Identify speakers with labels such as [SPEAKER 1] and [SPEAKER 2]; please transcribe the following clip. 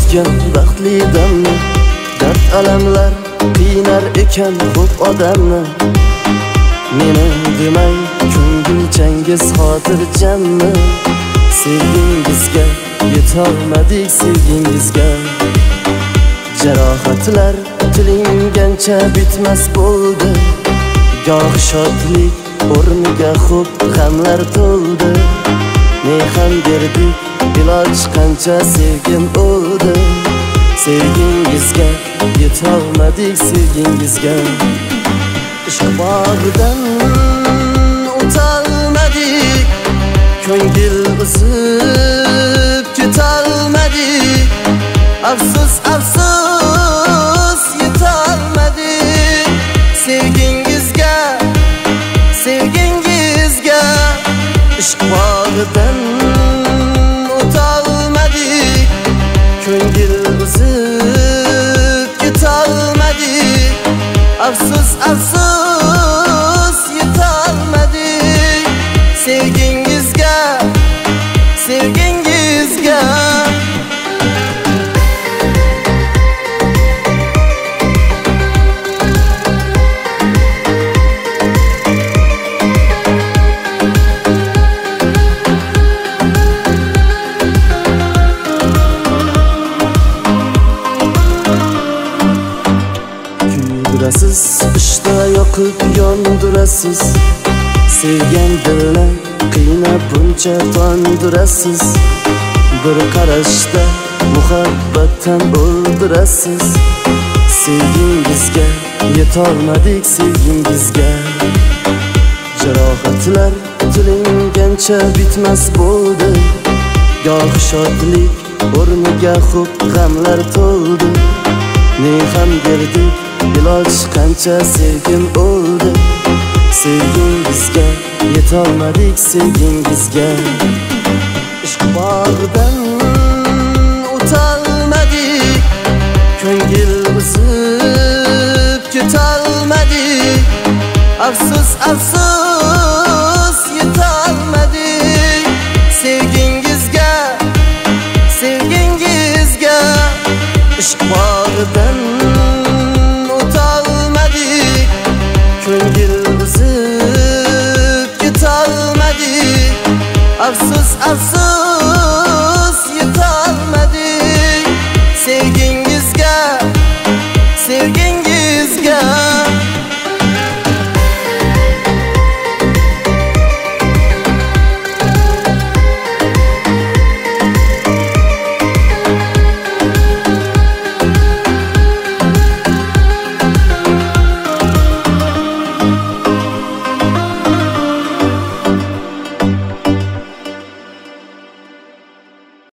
[SPEAKER 1] o'tgan baxtli damni, dard alamlar qiynar ekan ko'p odamni. Meni demay ko'ngilchangiz xotirjammi? Sevgingizga yetolmadik, sevgingizga. Jarohatlar tilingancha bitmas bo'ldi, goh shodlik o'rniga xo'p g'amlar to'ldi. Ne ham berdik, iloj qancha sevgim o'ldi. Sevgingizga yetolmadik, sevgingizga. Ishq bog'idan o'tolmadik, ko'ngil uzib ketolmadik. Afsus, afsus, yetolmadik sevgingizga, sevgingizga. Ishq bog'idan o'tolmadik, ko'ngil uzib ketolmadik. Afsus, afsus, yetolmadik sevgingizga, sevgingizga. Kuydirasiz, ishda yoqib yondirasiz. Sevgan dilni qiynab buncha tondirasiz. Bir qarashda muhabbatdan o'ldirasiz. Sevgingizga yetolmadik, sevgingizga. Jarohatlar tilingancha bitmas bo'ldi, goh shodlik o'rniga xo'p g'amlar to'ldi. Ne ham berdik, iloj qancha sevgim o'ldi. Sevgingizga yetolmadik, sevgingizga. Ishq bog'idan o'tolmadik, ko'ngil uzib ketolmadik. Afsus, afsus, yetolmadik sevgingizga, sevgingizga. Ishq bog'idan o'tolmadik, ko'ngil uzib ketolmadik. Afsus, afsus.